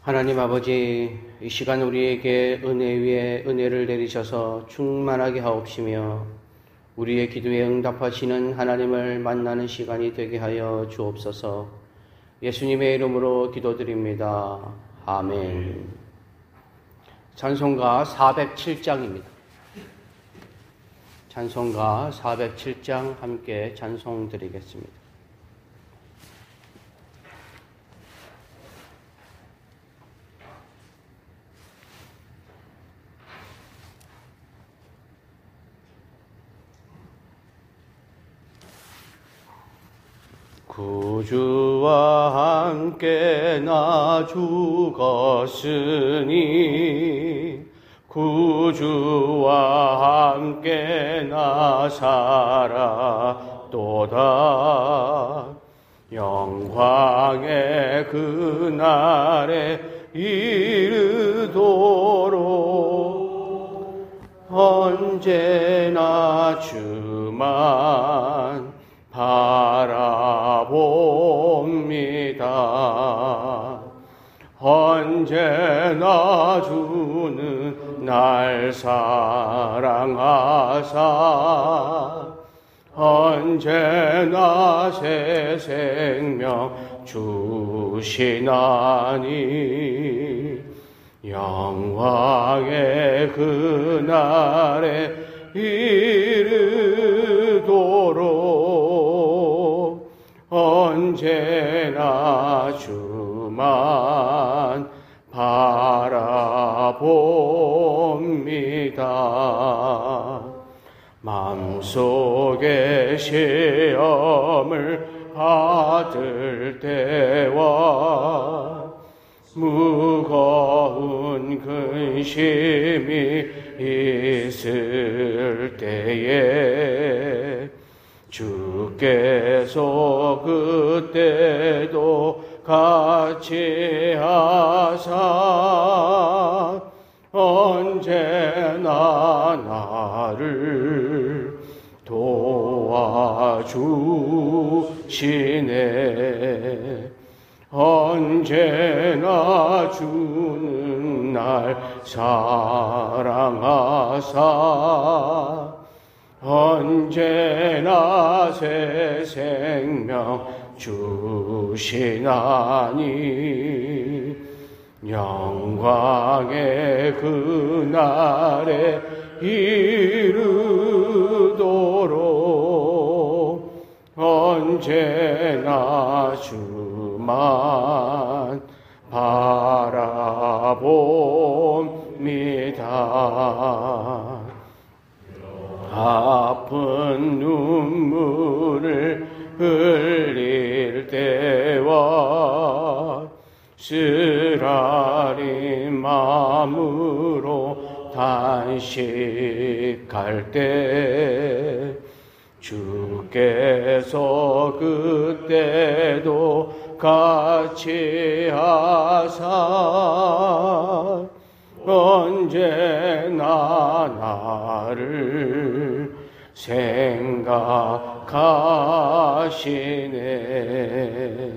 하나님 아버지, 이 시간 우리에게 은혜 위에 은혜를 내리셔서 충만하게 하옵시며 우리의 기도에 응답하시는 하나님을 만나는 시간이 되게 하여 주옵소서. 예수님의 이름으로 기도드립니다. 아멘. 찬송가 407장입니다. 찬송가 407장 함께 찬송 드리겠습니다. 구주와 함께 나 죽었으니 구주와 함께 나 살았도다. 영광의 그날에 이르도록 언제나 주만 바라봅니다. 언제나 주는 날 사랑하사 언제나 새 생명 주시나니 영광의 그날에 이르도록 언제나 주만 바라봅니다. 마음속에 시험을 받을 때와 무거운 근심이 있을 때에 주께서 그때도 같이 하사 언제나 나를 도와주시네. 언제나 주는 날 사랑하사 언제나 새 생명 주시나니 영광의 그날에 이르도록 언제나 주만 바라봅니다. 아픈 눈물을 흘릴 때와 쓰라린 마음으로 단식할 때 주께서 그때도 같이 하사 언제나 나를 생각하시네.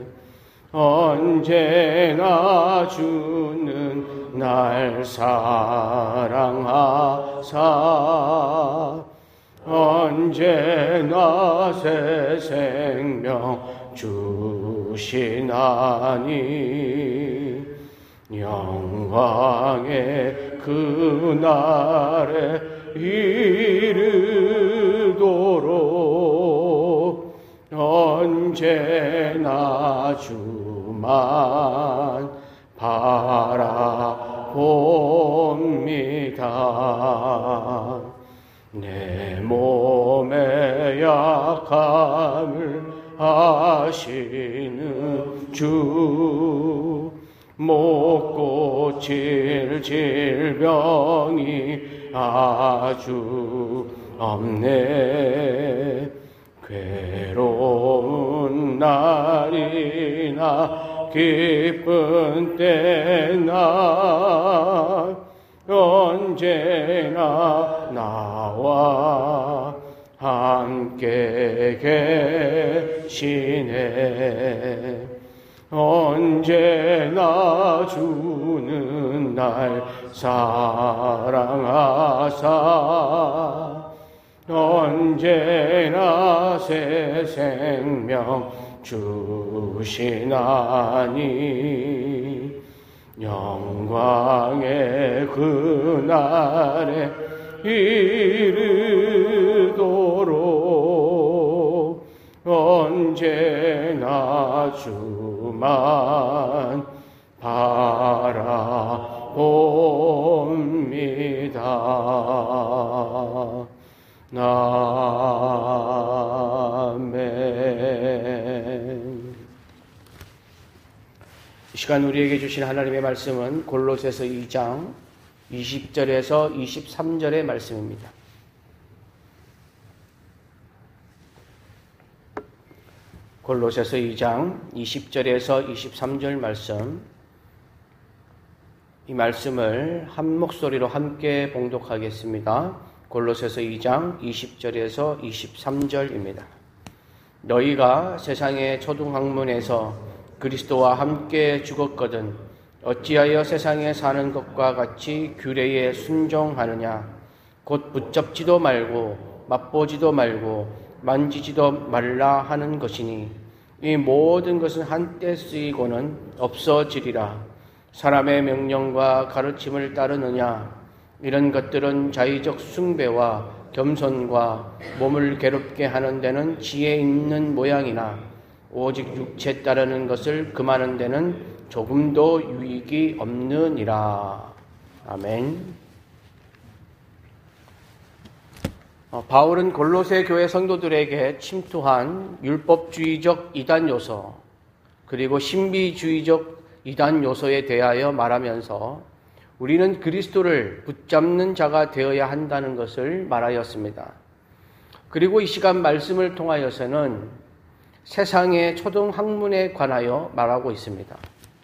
언제나 주는 날 사랑하사 언제나 새 생명 주시나니 영광의 그날에 이르도록 언제나 주만 바라봅니다. 내 몸의 약함을 아시는 주 못 고칠 질병이 아주 없네. 괴로운 날이나 기쁜 때나 언제나 나와 함께 계시네. 언제나 주는 날 사랑하사 언제나 새 생명 주시나니 영광의 그날에 이르도록 언제나 주만 바라봅니다. 아멘. 이 시간 우리에게 주신 하나님의 말씀은 골로새서 2장 20절에서 23절의 말씀입니다. 골로새서 2장 20절에서 23절 말씀, 이 말씀을 한 목소리로 함께 봉독하겠습니다. 골로새서 2장 20절에서 23절입니다. 너희가 세상의 초등학문에서 그리스도와 함께 죽었거든 어찌하여 세상에 사는 것과 같이 규례에 순종하느냐. 곧 붙잡지도 말고 맛보지도 말고 만지지도 말라 하는 것이니 이 모든 것은 한때 쓰이고는 없어지리라. 사람의 명령과 가르침을 따르느냐. 이런 것들은 자의적 숭배와 겸손과 몸을 괴롭게 하는 데는 지혜 있는 모양이나 오직 육체 따르는 것을 금하는 데는 조금도 유익이 없느니라. 아멘. 바울은 골로새 교회 성도들에게 침투한 율법주의적 이단 요소 그리고 신비주의적 이단 요소에 대하여 말하면서 우리는 그리스도를 붙잡는 자가 되어야 한다는 것을 말하였습니다. 그리고 이 시간 말씀을 통하여서는 세상의 초등학문에 관하여 말하고 있습니다.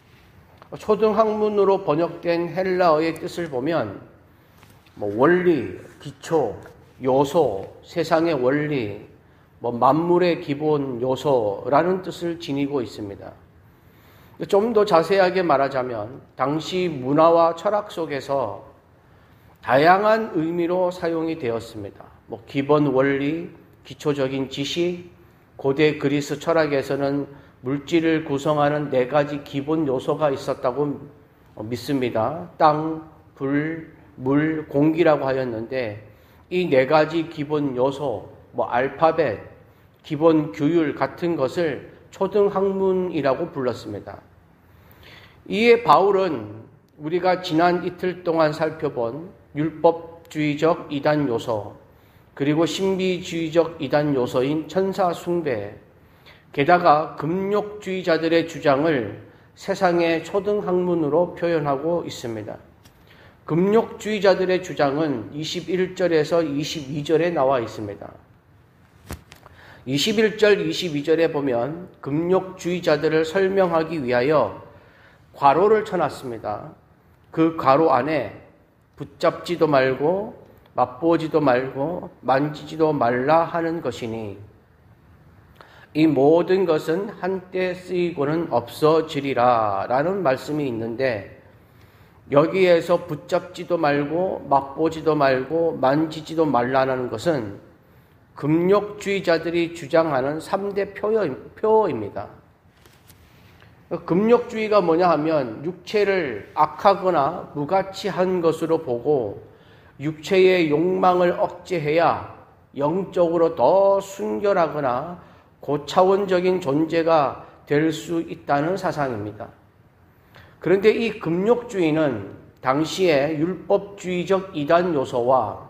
초등학문으로 번역된 헬라어의 뜻을 보면 원리, 기초, 요소, 세상의 원리, 만물의 기본 요소라는 뜻을 지니고 있습니다. 좀 더 자세하게 말하자면 당시 문화와 철학 속에서 다양한 의미로 사용이 되었습니다. 기본 원리, 기초적인 지식, 고대 그리스 철학에서는 물질을 구성하는 4가지 기본 요소가 있었다고 믿습니다. 땅, 불, 물, 공기라고 하였는데 이 4가지 기본 요소, 알파벳, 기본 규율 같은 것을 초등학문이라고 불렀습니다. 이에 바울은 우리가 지난 이틀 동안 살펴본 율법주의적 이단 요소, 그리고 신비주의적 이단 요소인 천사 숭배, 게다가 금욕주의자들의 주장을 세상의 초등학문으로 표현하고 있습니다. 금욕주의자들의 주장은 21절에서 22절에 나와 있습니다. 21절, 22절에 보면 금욕주의자들을 설명하기 위하여 괄호를 쳐놨습니다. 그 괄호 안에 붙잡지도 말고 맛보지도 말고 만지지도 말라 하는 것이니 이 모든 것은 한때 쓰이고는 없어지리라 라는 말씀이 있는데 여기에서 붙잡지도 말고 맛보지도 말고 만지지도 말라는 것은 금욕주의자들이 주장하는 3대 표어입니다. 금욕주의가 뭐냐 하면 육체를 악하거나 무가치한 것으로 보고 육체의 욕망을 억제해야 영적으로 더 순결하거나 고차원적인 존재가 될 수 있다는 사상입니다. 그런데 이 금욕주의는 당시의 율법주의적 이단 요소와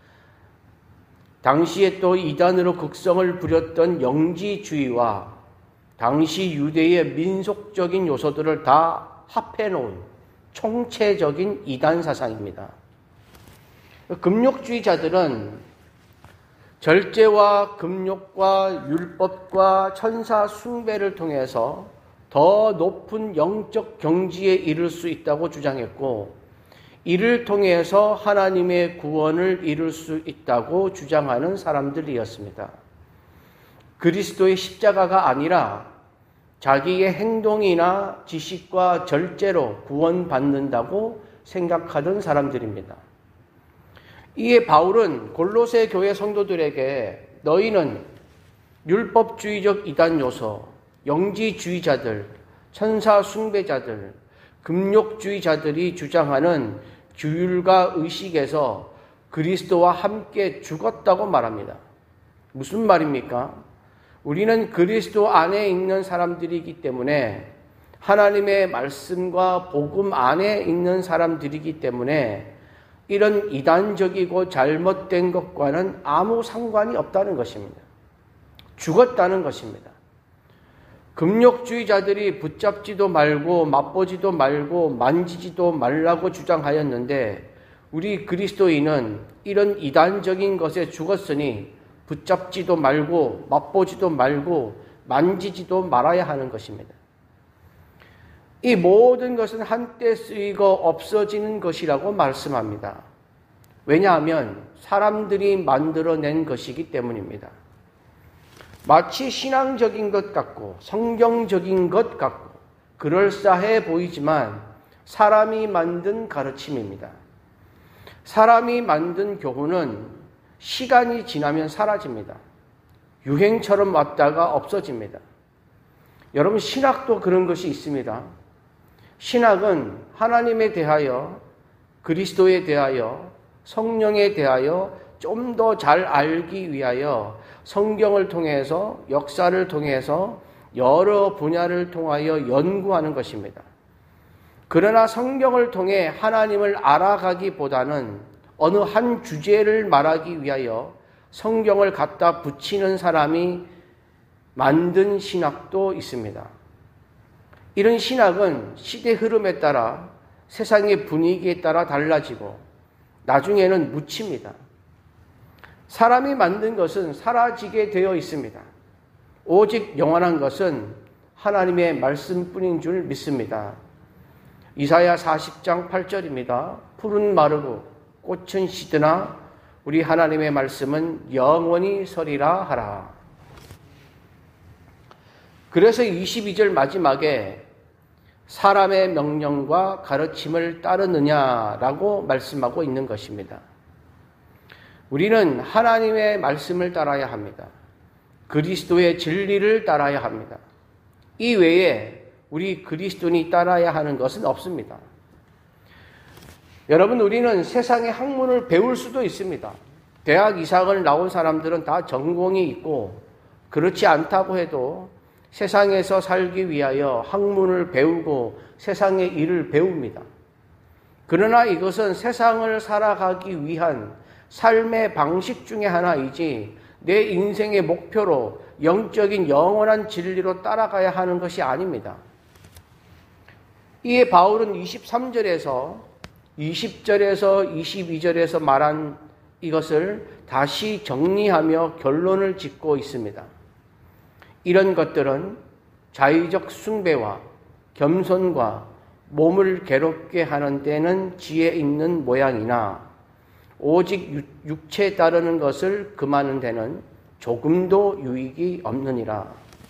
당시에 또 이단으로 극성을 부렸던 영지주의와 당시 유대의 민속적인 요소들을 다 합해놓은 총체적인 이단 사상입니다. 금욕주의자들은 절제와 금욕과 율법과 천사 숭배를 통해서 더 높은 영적 경지에 이를 수 있다고 주장했고 이를 통해서 하나님의 구원을 이룰 수 있다고 주장하는 사람들이었습니다. 그리스도의 십자가가 아니라 자기의 행동이나 지식과 절제로 구원받는다고 생각하던 사람들입니다. 이에 바울은 골로새 교회 성도들에게 너희는 율법주의적 이단 요소, 영지주의자들, 천사 숭배자들, 금욕주의자들이 주장하는 규율과 의식에서 그리스도와 함께 죽었다고 말합니다. 무슨 말입니까? 우리는 그리스도 안에 있는 사람들이기 때문에, 하나님의 말씀과 복음 안에 있는 사람들이기 때문에 이런 이단적이고 잘못된 것과는 아무 상관이 없다는 것입니다. 죽었다는 것입니다. 금욕주의자들이 붙잡지도 말고 맛보지도 말고 만지지도 말라고 주장하였는데, 우리 그리스도인은 이런 이단적인 것에 죽었으니 붙잡지도 말고 맛보지도 말고 만지지도 말아야 하는 것입니다. 이 모든 것은 한때 쓰이고 없어지는 것이라고 말씀합니다. 왜냐하면 사람들이 만들어낸 것이기 때문입니다. 마치 신앙적인 것 같고 성경적인 것 같고 그럴싸해 보이지만 사람이 만든 가르침입니다. 사람이 만든 교훈은 시간이 지나면 사라집니다. 유행처럼 왔다가 없어집니다. 여러분, 신학도 그런 것이 있습니다. 신학은 하나님에 대하여, 그리스도에 대하여, 성령에 대하여 좀 더 잘 알기 위하여 성경을 통해서, 역사를 통해서 여러 분야를 통하여 연구하는 것입니다. 그러나 성경을 통해 하나님을 알아가기보다는 어느 한 주제를 말하기 위하여 성경을 갖다 붙이는 사람이 만든 신학도 있습니다. 이런 신학은 시대 흐름에 따라, 세상의 분위기에 따라 달라지고 나중에는 묻힙니다. 사람이 만든 것은 사라지게 되어 있습니다. 오직 영원한 것은 하나님의 말씀뿐인 줄 믿습니다. 이사야 40장 8절입니다. 풀은 마르고 꽃은 시드나 우리 하나님의 말씀은 영원히 서리라 하라. 그래서 22절 마지막에 사람의 명령과 가르침을 따르느냐라고 말씀하고 있는 것입니다. 우리는 하나님의 말씀을 따라야 합니다. 그리스도의 진리를 따라야 합니다. 이 외에 우리 그리스도인이 따라야 하는 것은 없습니다. 여러분, 우리는 세상의 학문을 배울 수도 있습니다. 대학 이상을 나온 사람들은 다 전공이 있고, 그렇지 않다고 해도 세상에서 살기 위하여 학문을 배우고 세상의 일을 배웁니다. 그러나 이것은 세상을 살아가기 위한 삶의 방식 중에 하나이지 내 인생의 목표로 영적인 영원한 진리로 따라가야 하는 것이 아닙니다. 이에 바울은 23절에서 20절에서 22절에서 말한 이것을 다시 정리하며 결론을 짓고 있습니다. 이런 것들은 자의적 숭배와 겸손과 몸을 괴롭게 하는 데는 지혜 있는 모양이나 오직 육체에 따르는 것을 금하는 데는 조금도 유익이 없느니라.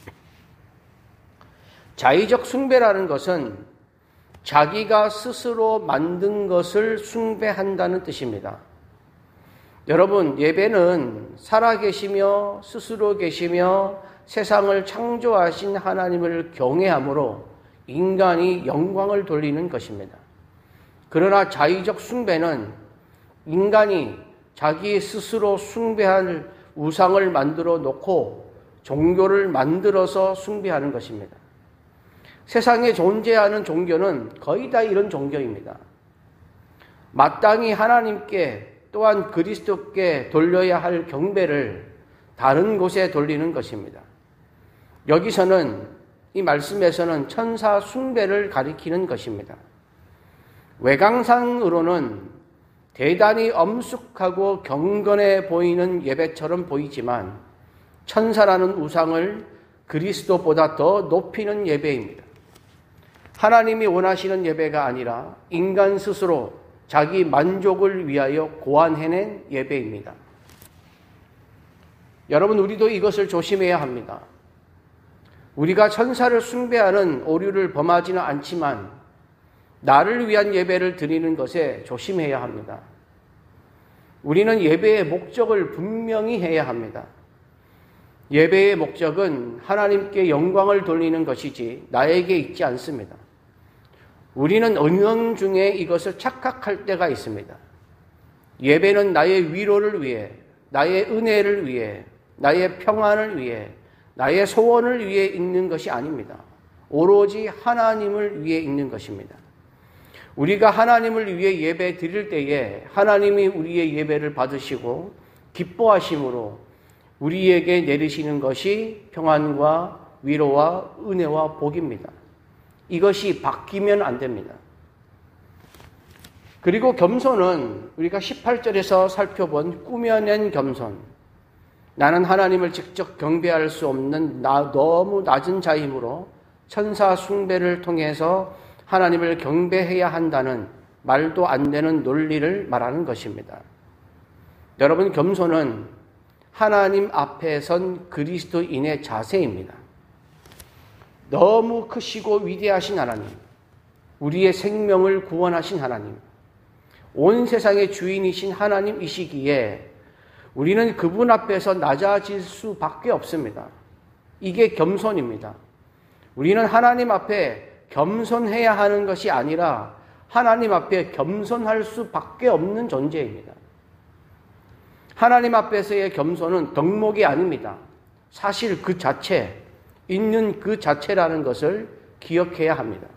자의적 숭배라는 것은 자기가 스스로 만든 것을 숭배한다는 뜻입니다. 여러분, 예배는 살아계시며 스스로 계시며 세상을 창조하신 하나님을 경외함으로 인간이 영광을 돌리는 것입니다. 그러나 자의적 숭배는 인간이 자기 스스로 숭배할 우상을 만들어 놓고 종교를 만들어서 숭배하는 것입니다. 세상에 존재하는 종교는 거의 다 이런 종교입니다. 마땅히 하나님께 또한 그리스도께 돌려야 할 경배를 다른 곳에 돌리는 것입니다. 여기서는, 이 말씀에서는 천사 숭배를 가리키는 것입니다. 외관상으로는 대단히 엄숙하고 경건해 보이는 예배처럼 보이지만 천사라는 우상을 그리스도보다 더 높이는 예배입니다. 하나님이 원하시는 예배가 아니라 인간 스스로 자기 만족을 위하여 고안해낸 예배입니다. 여러분, 우리도 이것을 조심해야 합니다. 우리가 천사를 숭배하는 오류를 범하지는 않지만 나를 위한 예배를 드리는 것에 조심해야 합니다. 우리는 예배의 목적을 분명히 해야 합니다. 예배의 목적은 하나님께 영광을 돌리는 것이지 나에게 있지 않습니다. 우리는 은연중에 이것을 착각할 때가 있습니다. 예배는 나의 위로를 위해, 나의 은혜를 위해, 나의 평안을 위해, 나의 소원을 위해 있는 것이 아닙니다. 오로지 하나님을 위해 있는 것입니다. 우리가 하나님을 위해 예배 드릴 때에 하나님이 우리의 예배를 받으시고 기뻐하심으로 우리에게 내리시는 것이 평안과 위로와 은혜와 복입니다. 이것이 바뀌면 안 됩니다. 그리고 겸손은 우리가 18절에서 살펴본 꾸며낸 겸손. 나는 하나님을 직접 경배할 수 없는 너무 낮은 자이므로 천사 숭배를 통해서 하나님을 경배해야 한다는 말도 안 되는 논리를 말하는 것입니다. 여러분, 겸손은 하나님 앞에 선 그리스도인의 자세입니다. 너무 크시고 위대하신 하나님, 우리의 생명을 구원하신 하나님, 온 세상의 주인이신 하나님이시기에 우리는 그분 앞에서 낮아질 수밖에 없습니다. 이게 겸손입니다. 우리는 하나님 앞에 겸손해야 하는 것이 아니라 하나님 앞에 겸손할 수밖에 없는 존재입니다. 하나님 앞에서의 겸손은 덕목이 아닙니다. 사실 그 자체, 있는 그 자체라는 것을 기억해야 합니다.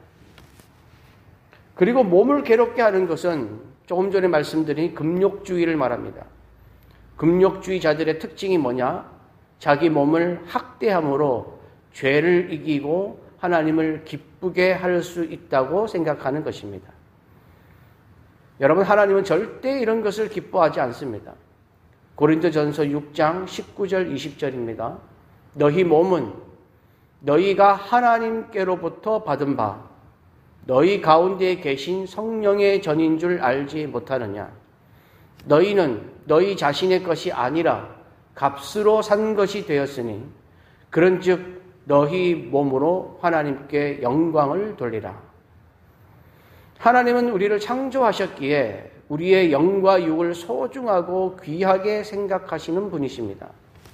그리고 몸을 괴롭게 하는 것은 조금 전에 말씀드린 금욕주의를 말합니다. 금욕주의자들의 특징이 뭐냐? 자기 몸을 학대함으로 죄를 이기고 하나님을 기쁘게 할 수 있다고 생각하는 것입니다. 여러분, 하나님은 절대 이런 것을 기뻐하지 않습니다. 고린도전서 6장 19절 20절입니다. 너희 몸은 너희가 하나님께로부터 받은 바 너희 가운데 계신 성령의 전인 줄 알지 못하느냐. 너희는 너희 자신의 것이 아니라 값으로 산 것이 되었으니 그런즉 너희 몸으로 하나님께 영광을 돌리라. 하나님은 우리를 창조하셨기에 우리의 영과 육을 소중하고 귀하게 생각하시는 분이십니다.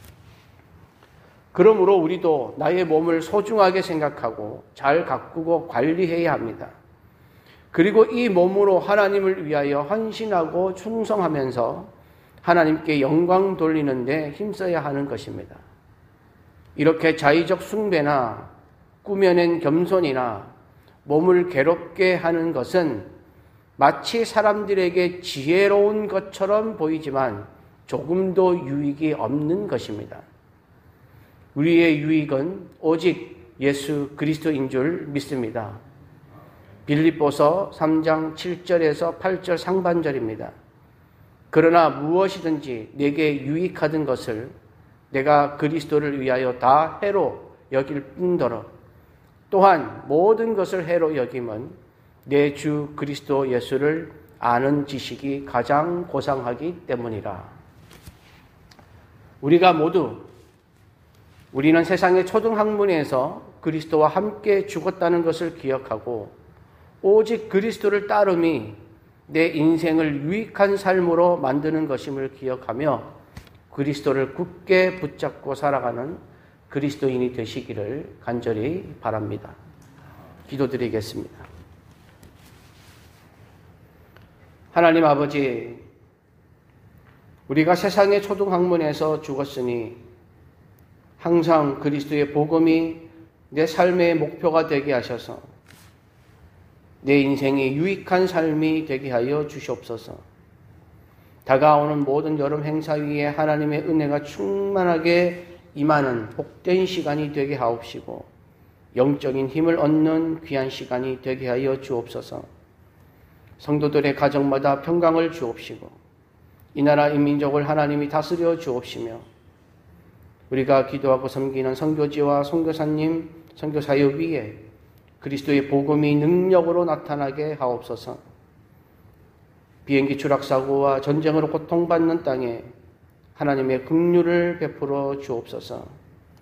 그러므로 우리도 나의 몸을 소중하게 생각하고 잘 가꾸고 관리해야 합니다. 그리고 이 몸으로 하나님을 위하여 헌신하고 충성하면서 하나님께 영광 돌리는 데 힘써야 하는 것입니다. 이렇게 자의적 숭배나 꾸며낸 겸손이나 몸을 괴롭게 하는 것은 마치 사람들에게 지혜로운 것처럼 보이지만 조금도 유익이 없는 것입니다. 우리의 유익은 오직 예수 그리스도인 줄 믿습니다. 빌립보서 3장 7절에서 8절 상반절입니다. 그러나 무엇이든지 내게 유익하던 것을 내가 그리스도를 위하여 다 해로 여길 뿐더러 또한 모든 것을 해로 여김은 내 주 그리스도 예수를 아는 지식이 가장 고상하기 때문이라. 우리는 세상의 초등학문에서 그리스도와 함께 죽었다는 것을 기억하고 오직 그리스도를 따름이 내 인생을 유익한 삶으로 만드는 것임을 기억하며 그리스도를 굳게 붙잡고 살아가는 그리스도인이 되시기를 간절히 바랍니다. 기도드리겠습니다. 하나님 아버지, 우리가 세상의 초등학문에서 죽었으니 항상 그리스도의 복음이 내 삶의 목표가 되게 하셔서 내 인생이 유익한 삶이 되게 하여 주시옵소서. 다가오는 모든 여름 행사 위에 하나님의 은혜가 충만하게 임하는 복된 시간이 되게 하옵시고 영적인 힘을 얻는 귀한 시간이 되게 하여 주옵소서. 성도들의 가정마다 평강을 주옵시고 이 나라 인민족을 하나님이 다스려 주옵시며 우리가 기도하고 섬기는 선교지와 선교사님, 선교사역 위에 그리스도의 복음이 능력으로 나타나게 하옵소서. 비행기 추락사고와 전쟁으로 고통받는 땅에 하나님의 긍휼을 베풀어 주옵소서.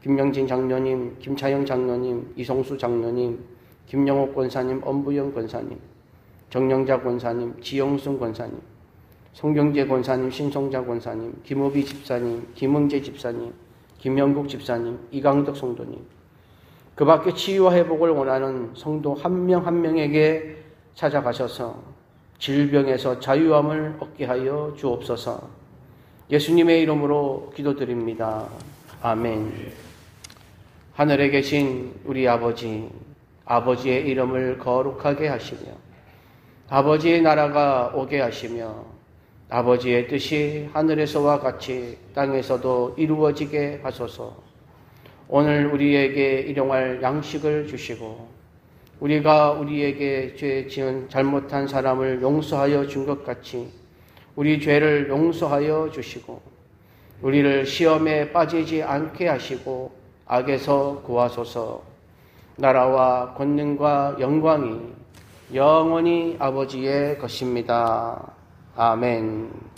김영진 장로님, 김차영 장로님, 이성수 장로님, 김영옥 권사님, 엄부영 권사님, 정영자 권사님, 지영순 권사님, 송경재 권사님, 신성자 권사님, 김호비 집사님, 김흥재 집사님, 김영국 집사님, 이강덕 성도님, 그 밖에 치유와 회복을 원하는 성도 한 명 한 명에게 찾아가셔서 질병에서 자유함을 얻게 하여 주옵소서. 예수님의 이름으로 기도드립니다. 아멘. 하늘에 계신 우리 아버지, 아버지의 이름을 거룩하게 하시며 아버지의 나라가 오게 하시며 아버지의 뜻이 하늘에서와 같이 땅에서도 이루어지게 하소서. 오늘 우리에게 일용할 양식을 주시고 우리가 우리에게 죄 지은 잘못한 사람을 용서하여 준 것 같이 우리 죄를 용서하여 주시고 우리를 시험에 빠지지 않게 하시고 악에서 구하소서. 나라와 권능과 영광이 영원히 아버지의 것입니다. 아멘.